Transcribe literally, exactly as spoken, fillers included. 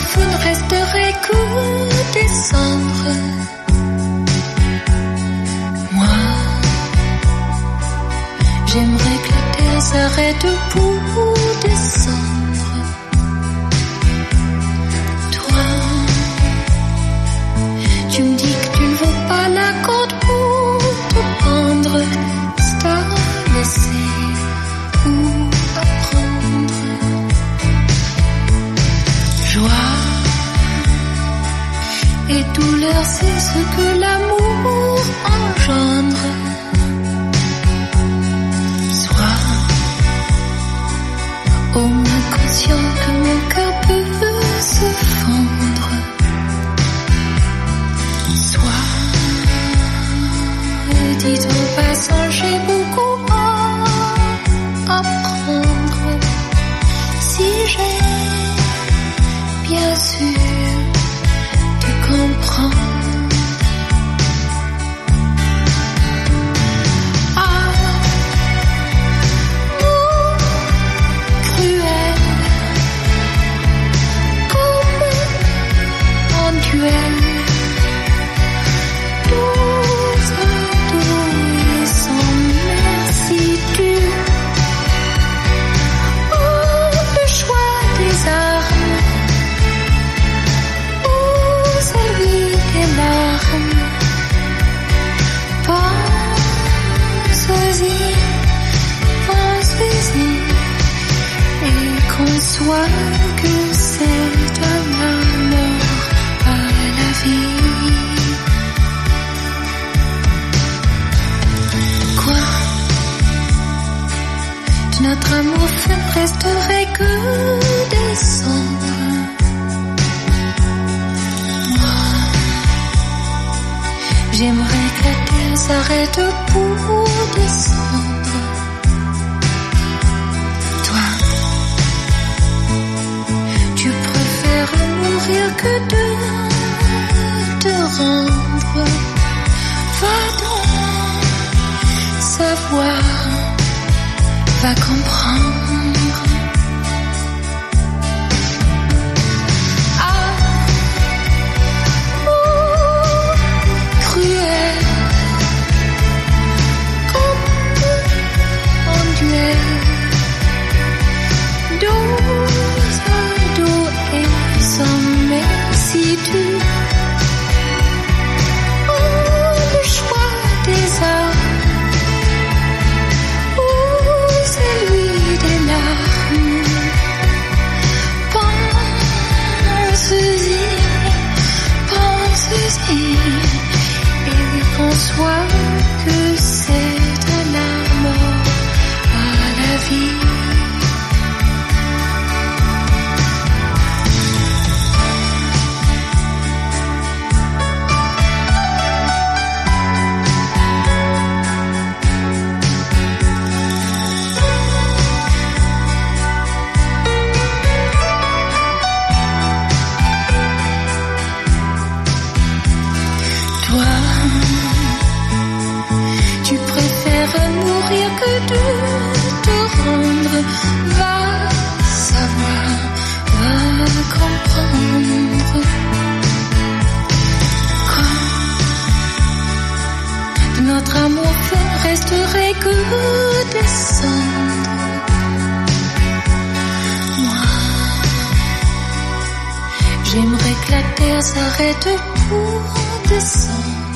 feu ne resterait que des cendres. Moi, j'aimerais que la terre s'arrête pour descendre. Toi, tu me dis que tu ne veux pas la corde pour te pendre. C'est à laisser ou à prendre. Joie et douleur, c'est ce que l'amour engendre. Sois au moins conscient que mon cœur peut se fendre. Sois, dit en passant, j'ai beaucoup à apprendre. Si j'ai bien sûr tu comprends. Soit que c'est de la mort à la vie. Quoi? De notre amour fait ne resterait que des cendres. Moi, j'aimerais que la terre s'arrête pour descendre. Que de te rendre, va donc savoir, va comprendre. Ah, oh, cruel, comme en duel, dos à dos et sans si tu oh, le choix des âmes ou celui des larmes, pense-y, pense-y et conçois que c'est de la mort à la vie. Tu préfères mourir que de te rendre. Va savoir, va comprendre. Quand notre amour fait ne resterait que des cendres. Moi, j'aimerais que la terre s'arrête pour descendre.